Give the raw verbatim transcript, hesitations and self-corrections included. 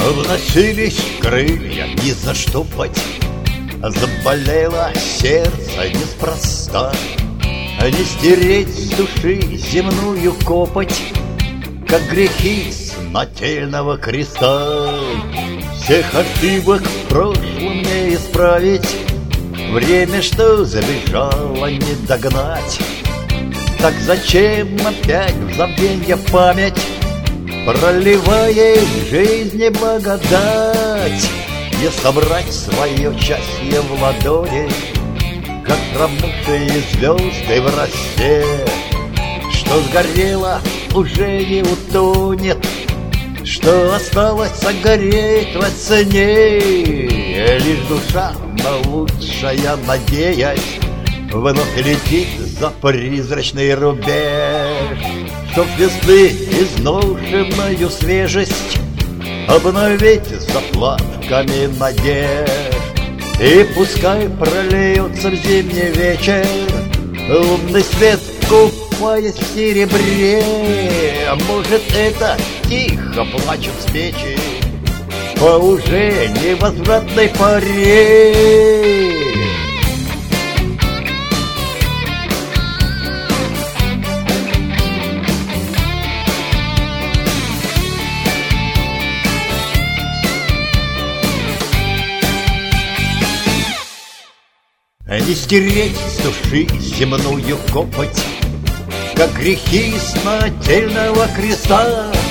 Вносились крылья не заштопать, заболело сердце неспроста. Не стереть с души земную копоть, как грехи с нательного креста. Всех ошибок в прошлом не исправить, время, что забежало, не догнать. Так зачем опять в забвенье память, проливая в жизни благодать? Не собрать свое счастье в ладони, как промокшие звезды в росе. Что сгорело, уже не утонет, что осталось согореть во цене. Лишь душа, но лучшая надеясь, вновь летит за призрачный рубеж, чтоб весны изношенную свежесть обновить заплатками надежд. И пускай прольется в зимний вечер лунный свет, купаясь в серебре. А может, это тихо плачут свечи по уже невозвратной поре. Не стереть с души земную копоть, как грехи с нательного креста.